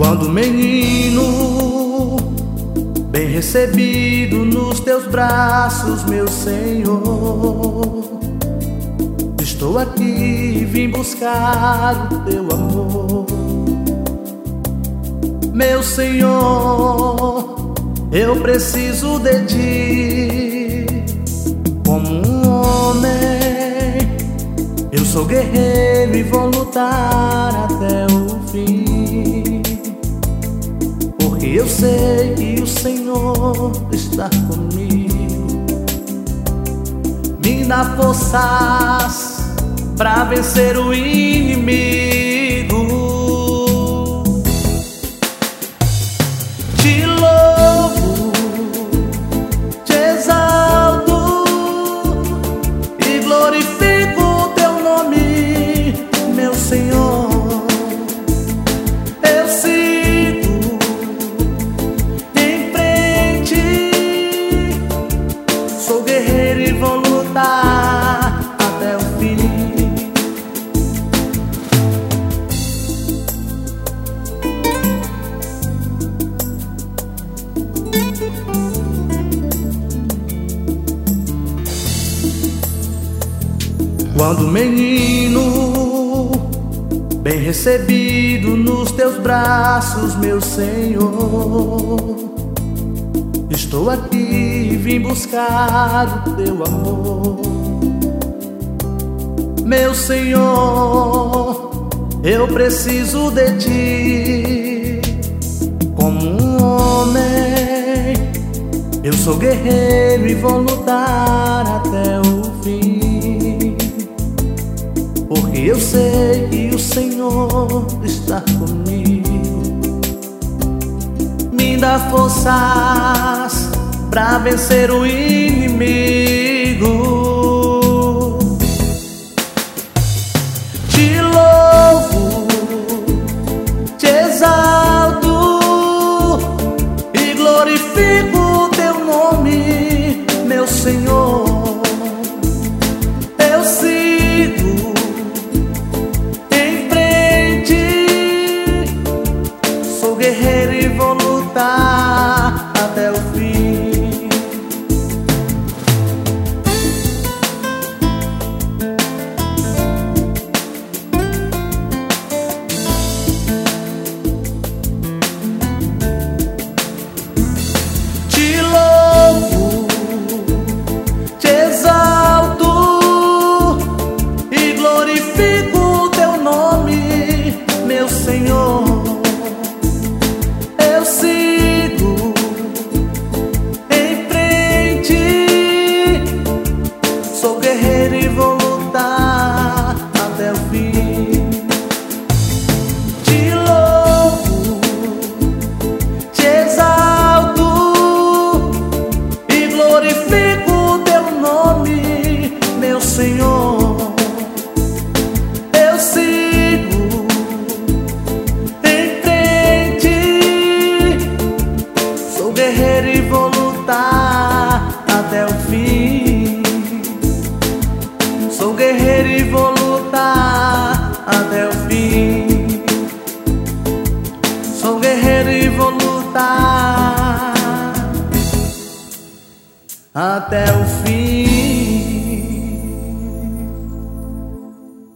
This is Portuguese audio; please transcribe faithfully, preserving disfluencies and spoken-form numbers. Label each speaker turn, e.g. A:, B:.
A: Quando menino, bem recebido nos teus braços, meu Senhor. Estou aqui, vim buscar o teu amor. Meu Senhor, eu preciso de ti. Como um homem, eu sou guerreiro e vou lutar até o fim. Porque eu sei que o Senhor está comigo. Me dá forças pra vencer o inimigo. Te louvo, te exalto e glorifico o teu nome, meu Senhor. Eu sigo em frente, sou guerreiro e vou lutar até o fim. Quando menino, bem recebido nos teus braços, meu Senhor. Estou aqui, vim buscar o teu amor. Meu Senhor, eu preciso de ti. Como um homem, eu sou guerreiro e vou lutar até o fim. Porque eu sei que o Senhor está comigo. Me dá forças pra vencer o inimigo. Te louvo, te exalto e glorifico o teu nome, meu Senhor. Eu sigo em frente, sou guerreiro e vou lutar até o fim. Te louvo, te exalto e glorifico o teu nome, meu Senhor. Eu sigo em frente, sou guerreiro e vou lutar até o fim. Te louvo, te exalto e glorifico o teu nome, meu Senhor. Eu sigo em frente, sou guerreiro e vou lutar até o fim. Sou guerreiro e vou lutar até o fim. Sou guerreiro e vou lutar até o fim.